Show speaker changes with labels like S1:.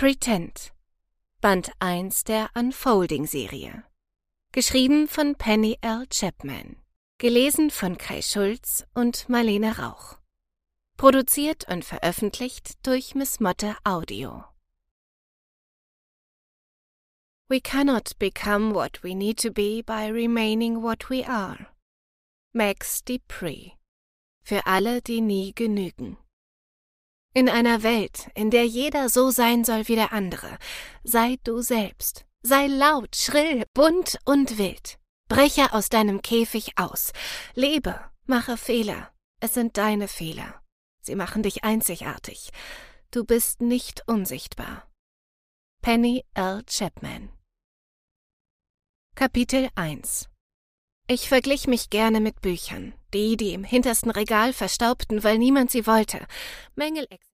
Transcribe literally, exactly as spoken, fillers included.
S1: Pretend, Band eins der Unfolding-Serie. Geschrieben von Penny L. Chapman. Gelesen von Kai Schulz und Marlene Rauch. Produziert und veröffentlicht durch Miss Motte Audio. We cannot become what we need to be by remaining what we are. Max Dupree. Für alle, die nie genügen. In einer Welt, in der jeder so sein soll wie der andere, sei du selbst. Sei laut, schrill, bunt und wild. Breche aus deinem Käfig aus. Lebe, mache Fehler. Es sind deine Fehler. Sie machen dich einzigartig. Du bist nicht unsichtbar. Penny L. Chapman. Kapitel eins. Ich verglich mich gerne mit Büchern. Die, die im hintersten Regal verstaubten, weil niemand sie wollte. Mängel